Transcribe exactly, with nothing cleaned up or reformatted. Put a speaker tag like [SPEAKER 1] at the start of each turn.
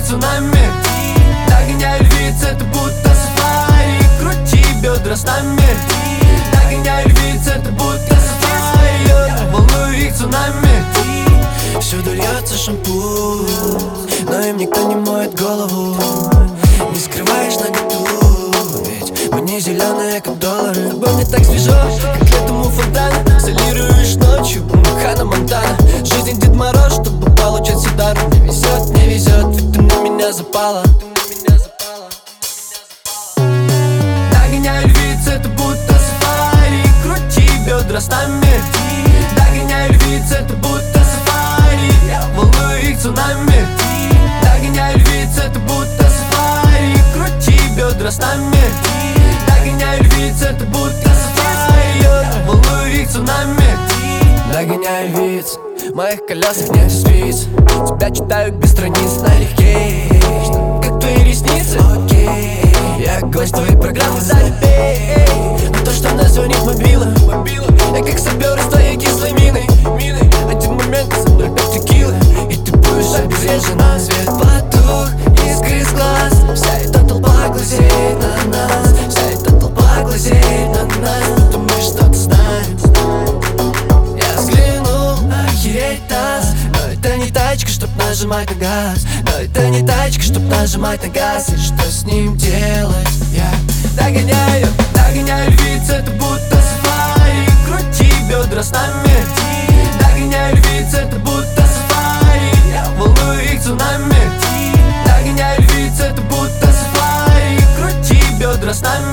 [SPEAKER 1] цунами. Догоняю львиц, это будто сафари. Крути бедра с нами. Догоняю львиц, это будто сафари. Волную их цунами.
[SPEAKER 2] Всюду льется шампунь, но им никто не моет голову. Не скрываешь наготу, ведь мы не зеленые, как доллары.
[SPEAKER 1] Тобой мне так свежо, как летом у фонтана. Солируешь ночью, Ханна Монтана. Жизнь Дед Мороз, чтобы получать все дары. Не везет, не везет, ведь ты на меня запала. Догоняю львиц, это будто сафари. Крути бедра с нами. Догоняю львиц, это будто сафари. Волную их цунами. Догоняю львиц, это будто сафари. Крути бедра с нами. Догоняю львиц, это будто сафари. Волную их цунами.
[SPEAKER 2] Догоняю львиц, в моих колесах нет спиц. Тебя читаю без страниц налегке.
[SPEAKER 1] Как твои ресницы?
[SPEAKER 2] Окей, я гость твоей программы, залепей.
[SPEAKER 1] Но то, что она звонит мобила, я как сапер из твоей кислой мины. Один момент, со мной пять текилы, и ты будешь обезврежена.
[SPEAKER 2] Свет потух, искры из глаз. Вся эта толпа глазеет на нас. Вся эта толпа глазеет на нас. Будто мы что-то знаем. Я взглянул, охереть нас. Но это не тачка, чтоб нажимать на газ. Но это не тачка, чтоб нажимать на газ. И что с ним делать? Я
[SPEAKER 1] Догоняю, догоняю львиц, это будто сафари. Крути бедра с нами. Догоняю львиц, это будто сафари. Волную их цунами. Догоняю львиц, это будто сафари. Крути бедра с нами.